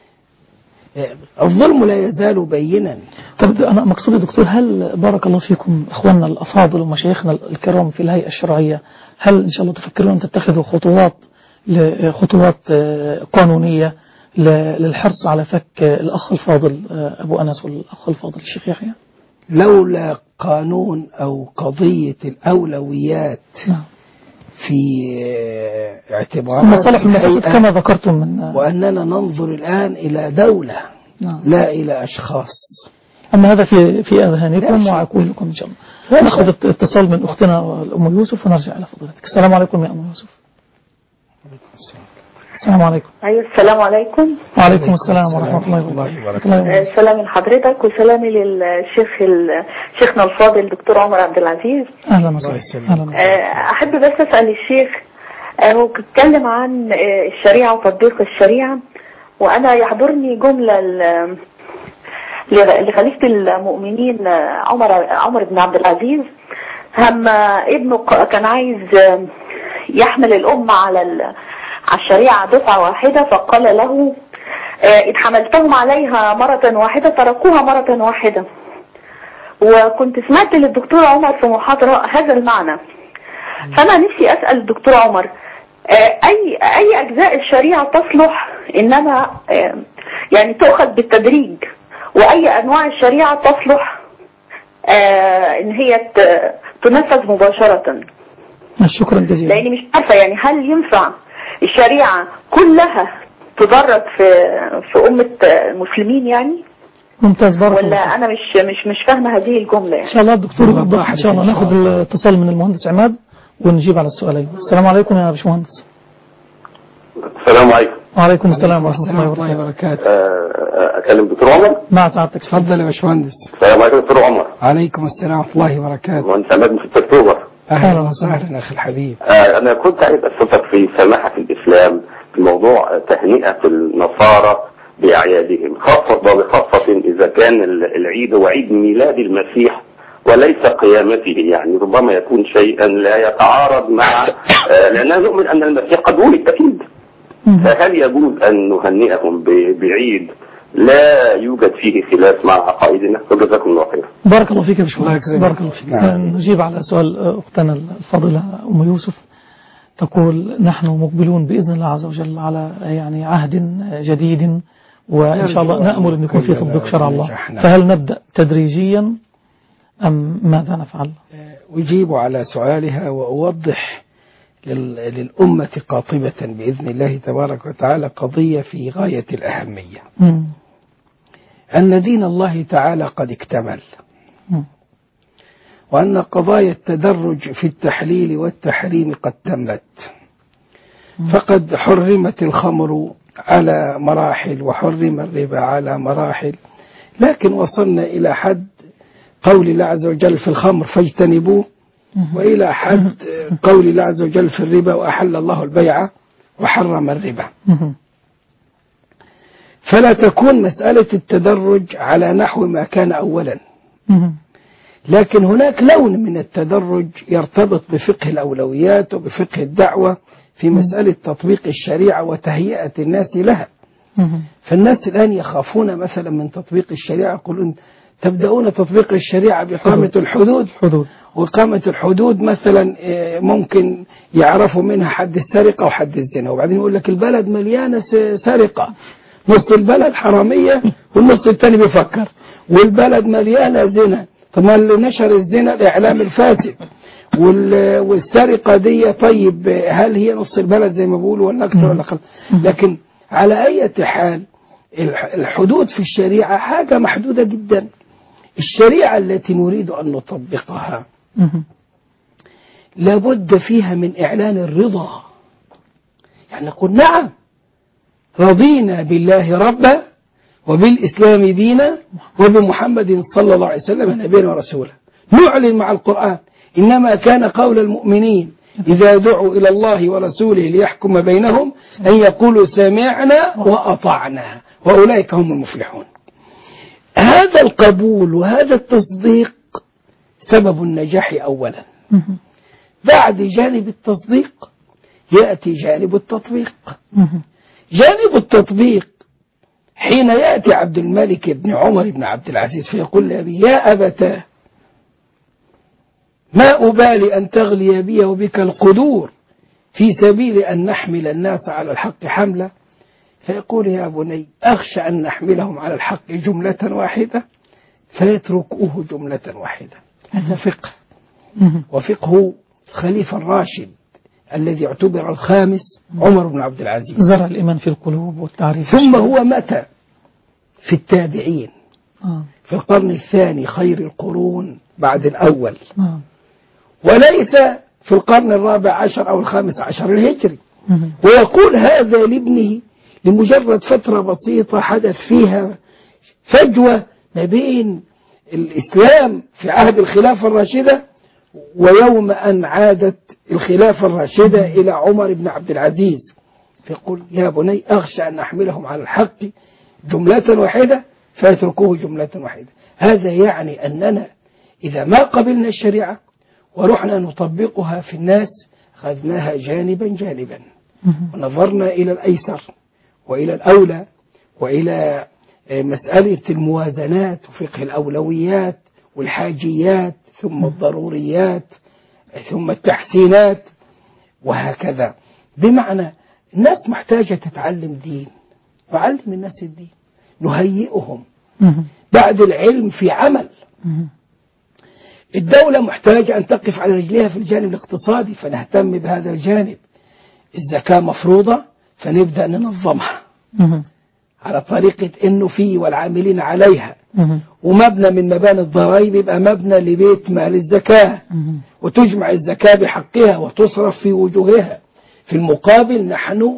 الظلم لا يزال بينا. طب أنا مقصودي دكتور، هل بارك الله فيكم إخواننا الأفاضل ومشايخنا الكرام في الهيئة الشرعية، هل إن شاء الله تفكرون أن تتخذوا خطوات خطوات قانونية للحرص على فك الأخ الفاضل أبو أنس والأخ الفاضل الشيخ يحيى؟ لولا قانون أو قضية الأولويات نعم. في اعتبارات مصالح المقصود كما ذكرتم من وأننا ننظر الآن إلى دولة نعم. لا إلى أشخاص. أما هذا في في أذهانكم وعقولكم إن شاء الله. نأخذ اتصال من أختنا أم يوسف ونرجع إلى فضيلتك. السلام عليكم يا أم يوسف. السلام عليكم. أيوة السلام عليكم. وعليكم السلام ورحمة الله وبركاته. سلام لحضرتك وسلامي للشيخ شيخنا الفاضل دكتور عمر عبد العزيز. أهلا وسهلا. أحب بس أسأل الشيخ، هو بيتكلم عن الشريعة وتطبيق الشريعة، وأنا يحضرني جملة لخليفة المؤمنين عمر عمر بن عبد العزيز، هم ابنه كان عايز يحمل الأمة على على الشريعة دفعة واحدة، فقال له إن حملتهم عليها مرة واحدة تركوها مرة واحدة. وكنت سمعت للدكتور عمر في محاضرة هذا المعنى، فأنا نفسي أسأل الدكتور عمر أي أي أجزاء الشريعة تصلح إنما يعني تؤخذ بالتدريج، وأي أنواع الشريعة تصلح إن هي تنفذ مباشرة؟ شكرا جزيلا. لأني مش عارفة يعني هل ينفع الشريعة كلها تدرج في في أمة المسلمين يعني؟ ممتاز بارك الله. ولا أنا مش مش مش فاهمة هذه الجملة يعني. إن شاء الله الدكتور يوضح إن شاء الله. ناخذ الاتصال من المهندس عماد ونجيب على السؤالين. السلام عليكم يا باشمهندس. السلام عليكم. وعليكم السلام ورحمة الله وبركاته. أكلم دكتور عمر؟ مع سعادتك. تفضل يا باشمهندس. السلام عليكم دكتور عمر. عليكم السلام ورحمة الله وبركاته. وأنت عماد من ستة أكتوبر. أهلا وسهلا أخي الحبيب. آه أنا كنت عايز أسألك في سماحة الإسلام في موضوع تهنئة النصارى بأعيادهم، خاصة وبخاصة إذا كان العيد هو عيد ميلاد المسيح وليس قيامته، يعني ربما يكون شيئا لا يتعارض مع آه لأننا نؤمن أن المسيح قد ولد أكيد. فهل يجوز أن نهنئهم بعيد لا يوجد فيه خلاف مع عقائدنا؟ وجزاكم الله خير. بارك الله فيك يا باشمهندس. بارك الله فيك. نجيب على سؤال أختنا الفاضلة أم يوسف، تقول نحن مقبلون بإذن الله عز وجل على يعني عهد جديد، وإن شاء الله نأمل أن يكون في تطبيق شرع الله، فهل نبدأ تدريجيا أم ماذا نفعل؟ أجيب على سؤالها وأوضح للأمة قاطبة بإذن الله تبارك وتعالى قضية في غاية الأهمية. م. أن دين الله تعالى قد اكتمل، م. وأن قضايا التدرج في التحليل والتحريم قد تمت، م. فقد حرمت الخمر على مراحل وحرم الربا على مراحل، لكن وصلنا إلى حد قول الله عز وجل في الخمر فاجتنبوه، وإلى حد قول الله عز وجل في الربا وأحل الله البيع وحرم الربا. فلا تكون مسألة التدرج على نحو ما كان أولا، لكن هناك لون من التدرج يرتبط بفقه الأولويات وبفقه الدعوة في مسألة تطبيق الشريعة وتهيئة الناس لها. فالناس الآن يخافون مثلا من تطبيق الشريعة، يقولون تبدأون تطبيق الشريعة بإقامة الحدود، حدود. وإقامة الحدود مثلا ممكن يعرفوا منها حد السرقة وحد الزنا، وبعدين يقول لك البلد مليانة سرقة، نص البلد حرامية والنص الثاني بيفكر، والبلد مليانة زنا. طب ما اللي نشر الزنا الإعلام الفاسد، والسرقة دي طيب هل هي نص البلد زي ما بيقولوا ولا أكثر ولا أقل؟ لكن على أي حال الحدود في الشريعة حاجة محدودة جدا. الشريعة التي نريد أن نطبقها لابد فيها من إعلان الرضا، يعني نقول نعم رضينا بالله ربا وبالإسلام دينا وبمحمد صلى الله عليه وسلم نبينا ورسولا. نعلن مع القرآن إنما كان قول المؤمنين إذا دعوا إلى الله ورسوله ليحكم بينهم أن يقولوا سمعنا وأطعنا وأولئك هم المفلحون. هذا القبول وهذا التصديق سبب النجاح أولا. بعد جانب التصديق يأتي جانب التطبيق. جانب التطبيق حين يأتي عبد الملك بن عمر بن عبد العزيز فيقول لأبي يا أبتاه ما أبالي أن تغلي بي وبك القدور في سبيل أن نحمل الناس على الحق حملة، فيقول يا بني أخشى أن نحملهم على الحق جملة واحدة فيتركوه جملة واحدة. هذا فقه، وفقه الخليفة الراشد الذي اعتبر الخامس عمر بن عبد العزيز، زرع الإيمان في القلوب والتعريف. ثم هو متى في التابعين آه. في القرن الثاني خير القرون بعد الأول آه. وليس في القرن الرابع عشر أو الخامس عشر الهجري. ويقول هذا لابنه لمجرد فترة بسيطة حدث فيها فجوة ما بين الإسلام في عهد الخلافة الراشدة ويوم أن عادت الخلافة الراشدة إلى عمر بن عبد العزيز، فيقول يا بني أخشى أن نحملهم على الحق جملة واحدة فيتركوه جملة واحدة. هذا يعني أننا إذا ما قبلنا الشريعة ورحنا نطبقها في الناس أخذناها جانبا جانبا ونظرنا إلى الأيسر وإلى الأولى وإلى مسألة الموازنات وفقه الأولويات والحاجيات ثم الضروريات ثم التحسينات وهكذا. بمعنى الناس محتاجة تتعلم دين، وعلم الناس الدين، نهيئهم بعد العلم في عمل. الدولة محتاجة أن تقف على رجليها في الجانب الاقتصادي فنهتم بهذا الجانب. الزكاة مفروضة فنبدأ ننظمها على طريقة إنه في والعاملين عليها، ومبنى من مباني الضرائب يبقى مبنى لبيت مال الزكاة، وتجمع الزكاة بحقها وتصرف في وجوهها. في المقابل نحن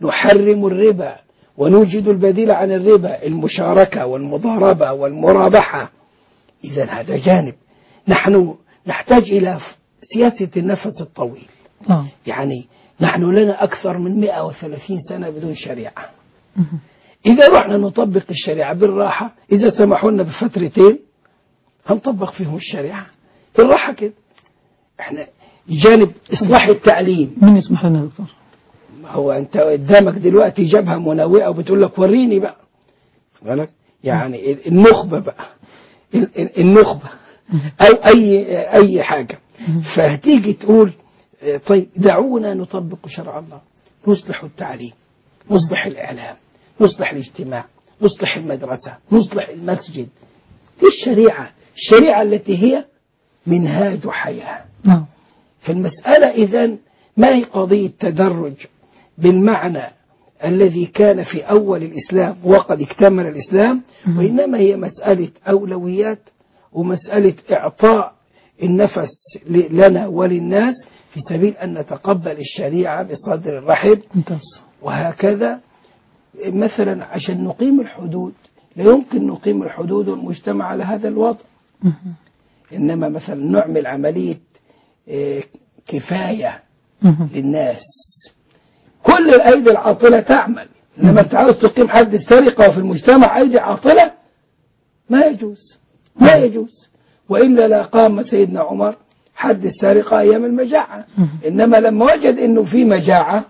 نحرم الربا ونوجد البديل عن الربا، المشاركة والمضاربة والمرابحة. إذا هذا جانب. نحن نحتاج إلى سياسة النفس الطويل. آه. يعني نحن لنا أكثر من مئة وثلاثين سنة بدون شريعة. إذا رحنا نطبق الشريعة بالراحة، إذا سمحوا لنا بفترتين هنطبق فيهم الشريعة بالراحة كده. احنا جانب إصلاح التعليم. من يسمح لنا يا دكتور؟ هو أنت قدامك دلوقتي جبهة منوئة وبتقول لك وريني بقى، بالك يعني النخبة بقى، النخبة أو أي أي حاجة. فهتيجي تقول طيب دعونا نطبق شرع الله، نصلح التعليم، نصلح الإعلام، نصلح الاجتماع، نصلح المدرسة، نصلح المسجد. دي الشريعة، الشريعة التي هي منهاج حياة. نعم. فالمسألة إذن ما هي قضية تدرج بالمعنى الذي كان في أول الإسلام وقد اكتمل الإسلام، وإنما هي مسألة أولويات ومسألة إعطاء النفس لنا وللناس في سبيل أن نتقبل الشريعة بصدر رحب. وهكذا مثلا عشان نقيم الحدود لا يمكن نقيم الحدود والمجتمع على هذا الوضع، إنما مثلا نعمل عملية كفاية للناس. كل الأيدي العاطلة تعمل، لما تعاوز تقيم حد السرقة وفي المجتمع أيدي عاطلة ما يجوز، ما يجوز. وإلا لا قام سيدنا عمر حد السرقة أيام المجاعة، إنما لما وجد إنه في مجاعة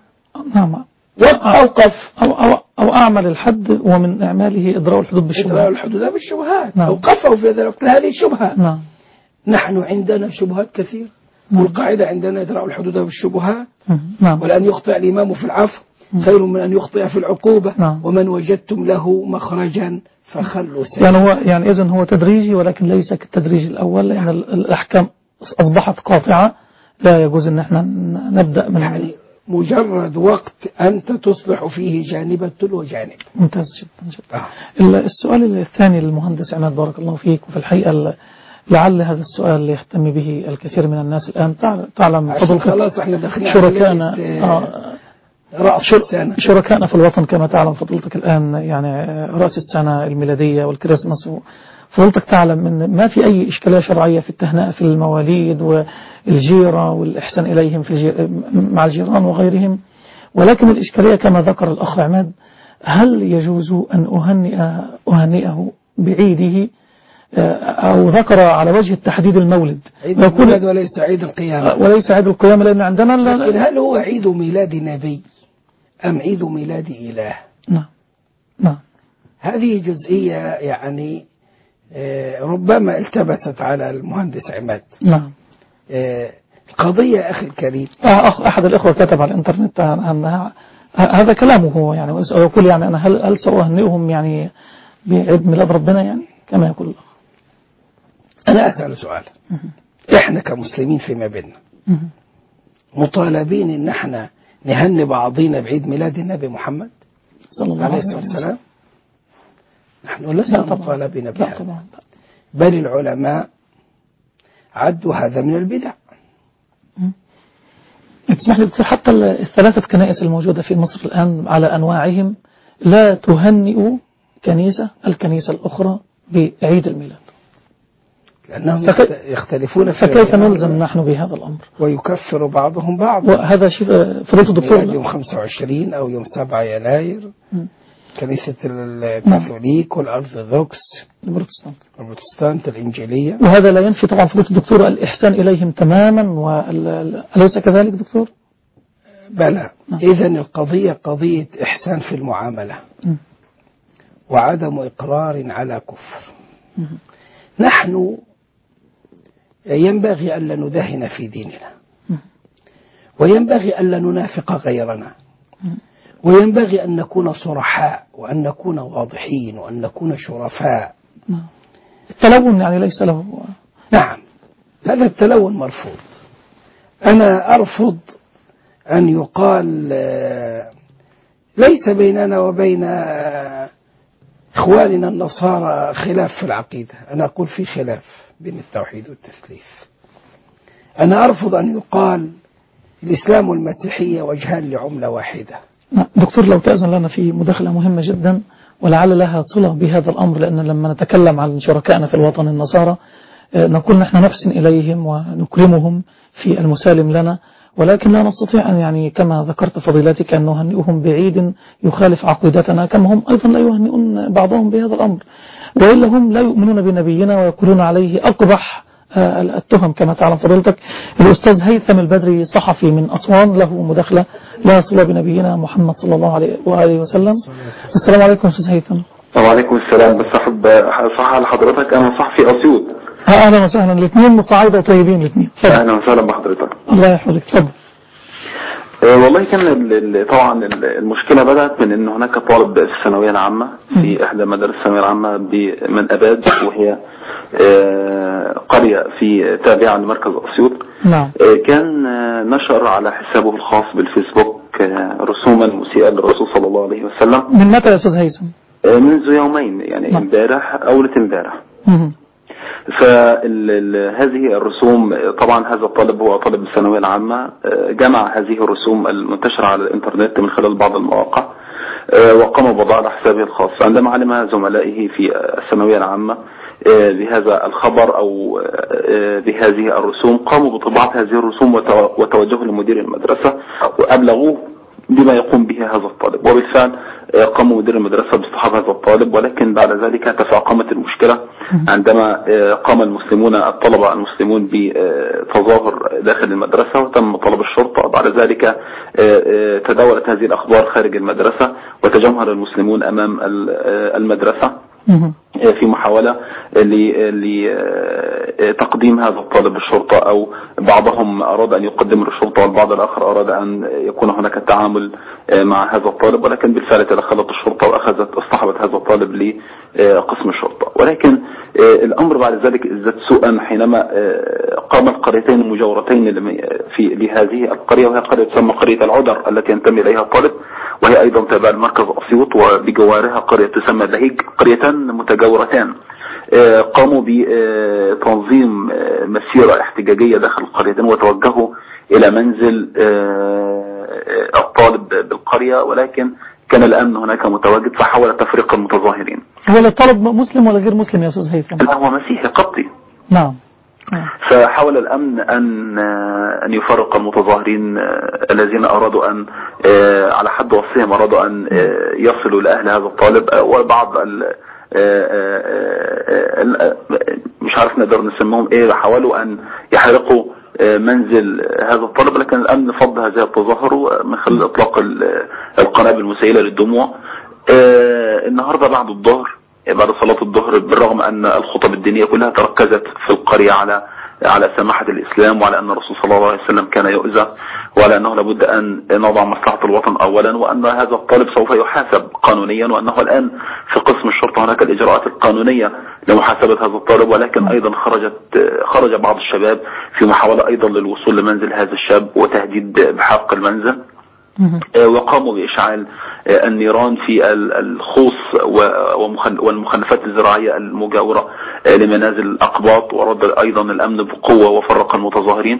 أوقف أو, أو, أو أعمل الحد، ومن إعماله إدراء الحدود بالشبهات. إدراء الحدود بالشبهات. نعم. أوقفوا في ذلك هذه الشبهات. نعم. نحن عندنا شبهات كثير. نعم. والقاعدة عندنا إدراء الحدود بالشبهات. نعم. ولأن يخطئ الإمام في العفو خير من أن يخطئ في العقوبة. نعم. ومن وجدتم له مخرجا فخلوا سبيله. يعني هو يعني إذن هو تدريجي، ولكن ليس كالتدريج الأول، لأن الأحكام أصبحت قاطعة، لا يجوز أن احنا نبدأ من يعني مجرد وقت أنت تصلح فيه جانبا تلو جانب. ممتاز جدا جدا. آه. السؤال الثاني للمهندس عماد بارك الله فيك، وفي الحقيقة لعل هذا السؤال يهتم به الكثير من الناس الآن. تعلم فضلك خلاص احنا داخلين شركائنا آه رأس السنة شركائنا في الوطن كما تعلم فضلتك الآن، يعني رأس السنة الميلادية والكريسماس، فضلتك تعلم أن ما في أي إشكالية شرعية في التهنئة في المواليد والجيرة والإحسان إليهم في الجير مع الجيران وغيرهم، ولكن الإشكالية كما ذكر الأخ عماد، هل يجوز أن أهنئ أهنئه بعيده، أو ذكر على وجه التحديد المولد، عيد الميلاد وليس عيد القيامة، وليس عيد القيامة، لأن عندنا لكن هل هو عيد ميلاد نبي أم عيد ميلاد إله؟ نعم نعم. هذه جزئية يعني ربما التبست على المهندس عماد. نعم. القضية أخي الكريم، أخ أحد الإخوة كتب على الإنترنت أنها هذا كلامه هو، يعني ويقول يعني أنا هل هل سأهنئهم يعني بعيد ميلاد ربنا، يعني كما يقول الأخ. أنا أسأل سؤال، إحنا كمسلمين فيما بيننا مطالبين إن إحنا نهني بعضينا بعيد ميلاد النبي محمد صلى الله عليه عليه وسلم؟ نحن لسنا مطالبين بها، طبعا. بل العلماء عدوا هذا من البدع. تسمح لي دكتور، حتى الثلاثة كنائس الموجودة في مصر الآن على أنواعهم لا تهنئ كنيسة الكنيسة الأخرى بعيد الميلاد، لأنهم يختلفون في فكيف نلزم نحن بهذا الأمر ويكفر بعضهم بعض؟ وهذا شيء فضيلة الدكتور يوم خمسة وعشرين أو يوم سبعة يناير م. كنيسة الكاثوليك والأرثوذكس البروتستانت البروتستانت الإنجيلية، وهذا لا ينفي طبعا فضيلة الدكتور الإحسان إليهم تماما، أليس كذلك دكتور؟ بلى. إذن القضية قضية إحسان في المعاملة م. وعدم إقرار على كفر. م. نحن ينبغي ألا ندهن في ديننا، وينبغي ألا ننافق غيرنا، وينبغي أن نكون صرحاء وأن نكون واضحين وأن نكون شرفاء. التلون يعني ليس له. نعم، هذا التلون مرفوض. أنا أرفض أن يقال ليس بيننا وبين إخواننا النصارى خلاف في العقيدة، أنا أقول في خلاف بين التوحيد والتثليث. أنا أرفض أن يقال الإسلام والمسيحية وجهان لعملة واحدة، دكتور لو تأذن لنا في مداخلة مهمة جدا ولعل لها صلة بهذا الأمر، لأن لما نتكلم عن شركائنا في الوطن النصارى نقول نحن نحسن إليهم ونكرمهم في المسالم لنا، ولكن لا نستطيع أن يعني كما ذكرت فضيلتك أن نهنئهم بعيد يخالف عقيدتنا كما هم أيضا لا يهنئون بعضهم بهذا الأمر، وإلا هم لا يؤمنون بنبينا ويقولون عليه أقبح التهم كما تعلم فضيلتك. الأستاذ هيثم البدري صحفي من أسوان له مداخلة لا صلة بنبينا محمد صلى الله عليه وآله وسلم. السلام عليكم أستاذ هيثم. وعليكم السلام. بس أحب صح لحضرتك، أنا صحفي أسيوط. أهلا وسهلا، الاثنين مصاعدة وطيبين الاثنين. أهلا وسهلا بحضرتك. الله يحفظك. تفضل. أه والله كان طبعا المشكلة بدأت من أن هناك طالب في الثانوية العامة في إحدى مدارس الثانوية العامة من أباد، وهي أه قرية في تابعة لمركز أسيوط. نعم. أه كان نشر على حسابه الخاص بالفيسبوك أه رسوما مسيئة للرسول صلى الله عليه وسلم. من متى يا أستاذ هيثم؟ أه منذ يومين، يعني امبارح أو امبارح. فهذه الرسوم طبعا هذا الطالب هو طالب الثانوية العامة، جمع هذه الرسوم المنتشرة على الانترنت من خلال بعض المواقع وقام بوضعها على حسابه الخاص. عندما علم زملائه في الثانوية العامة بهذا الخبر أو بهذه الرسوم قاموا بطباعة هذه الرسوم وتوجهوا لمدير المدرسة وأبلغوه بما يقوم به هذا الطالب، وبالفعل قام مدير المدرسة باصطحاب هذا الطالب. ولكن بعد ذلك تفاقمت المشكلة عندما قام المسلمون الطلبة المسلمون بتظاهر داخل المدرسة وتم طلب الشرطة. بعد ذلك تداولت هذه الأخبار خارج المدرسة وتجمهر المسلمون أمام المدرسة في محاولة لتقديم هذا الطالب للشرطة، أو بعضهم أراد أن يقدم للشرطة والبعض الآخر أراد أن يكون هناك التعامل مع هذا الطالب، ولكن بالفعل تدخلت الشرطة وأخذت اصطحبت هذا الطالب لقسم الشرطة. ولكن الأمر بعد ذلك ازداد سوءا حينما قام القريتين المجاورتين في لهذه القرية، وهي قرية تسمى قرية العذر التي ينتمي إليها الطالب، وهي أيضا تابعة لمركز أسيوط، وبجوارها قرية تسمى دهيج، قريتان متجاورتان. قاموا بتنظيم مسيرة احتجاجية داخل القريتين وتوجهوا إلى منزل الطالب بالقرية، ولكن كان الأمن هناك متواجد فحاول تفريق المتظاهرين. هو الطالب مسلم ولا غير مسلم يا أستاذ هيثم؟ لا، هو مسيحي قبطي. نعم. فحاول الأمن أن أن يفرق المتظاهرين الذين أرادوا أن على حد وصفهم أرادوا أن يصلوا لأهل هذا الطالب، وبعض مش عارف نقدر نسميهم إيه، حاولوا أن يحرقوا منزل هذا الطالب، لكن الأمن فض هذه التظاهر من خلال إطلاق القنابل المسيلة للدموع. النهاردة بعد الظهر بعد صلاة الظهر، بالرغم أن الخطب الدينية كلها تركزت في القرية على على سماحة الإسلام وعلى أن الرسول صلى الله عليه وسلم كان يؤذى، وعلى أنه لابد أن نضع مصلحة الوطن أولا، وأن هذا الطالب سوف يحاسب قانونيا، وأنه الآن في قسم الشرطة هناك الإجراءات القانونية لمحاسبة هذا الطالب. ولكن أيضا خرجت خرج بعض الشباب في محاولة أيضا للوصول لمنزل هذا الشاب وتهديد بحرق المنزل، وقاموا بإشعال النيران في الخوص والمخلفات الزراعية المجاورة لمنازل الأقباط، ورد أيضا الأمن بقوة وفرق المتظاهرين.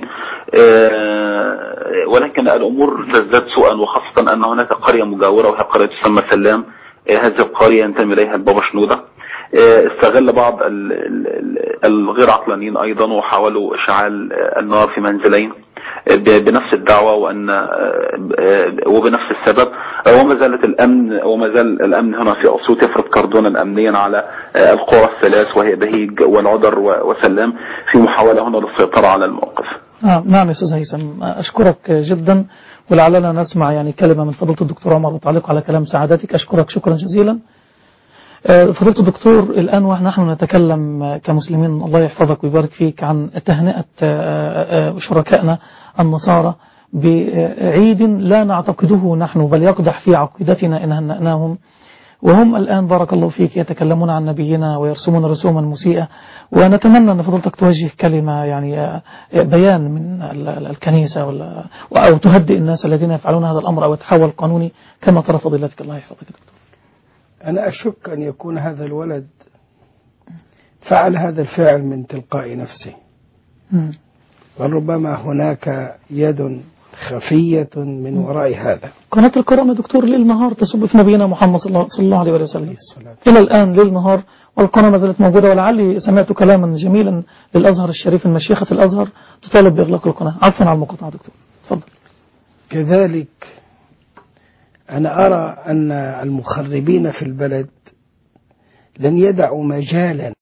ولكن الأمور تزداد سوءا، وخاصة أن هناك قرية مجاورة وهي قرية تسمى سلام. هذه القرية ينتمي إليها البابا شنودة. استغل بعض الغير عقلانيين أيضا وحاولوا إشعال النار في منزلين بنفس الدعوة وأن وبنفس السبب. وما زالت الأمن وما زال الأمن هنا في أسيوط يفرض كردونا أمنيا على القرى الثلاث وهي دهيج والعذر وسلام في محاولة هنا للسيطرة على الموقف. آه نعم يا أستاذ هيثم، أشكرك جدا، ولعلنا نسمع يعني كلمة من فضيلة الدكتور عمر وتعليق على كلام سعادتك. أشكرك شكرا جزيلا. فضيلة الدكتور، الآن ونحن نتكلم كمسلمين الله يحفظك ويبارك فيك عن تهنئة شركائنا النصارى بعيد لا نعتقده نحن بل يقدح في عقيدتنا إن هنأناهم، وهم الآن بارك الله فيك يتكلمون عن نبينا ويرسمون رسوما مسيئة. ونتمنى أن فضلتك توجه كلمة يعني بيان من الكنيسة ولا أو تهدئ الناس الذين يفعلون هذا الأمر أو يتحول قانوني كما ترى فضيلتك. الله يحفظك دكتور. أنا أشك أن يكون هذا الولد فعل هذا الفعل من تلقاء نفسه، بل ربما هناك يد خفية من وراء هذا. قناة الكرامة يا دكتور ليل نهار تصب في نبينا محمد صلى الله عليه وسلم إلى الآن ليل نهار، والقناة ما زالت موجودة. ولعلي سمعت كلاما جميلا للأزهر الشريف من مشيخة الأزهر تطالب بإغلاق القناة. عفوا على المقاطعة دكتور، تفضل. كذلك أنا أرى أن المخربين في البلد لن يدعوا مجالا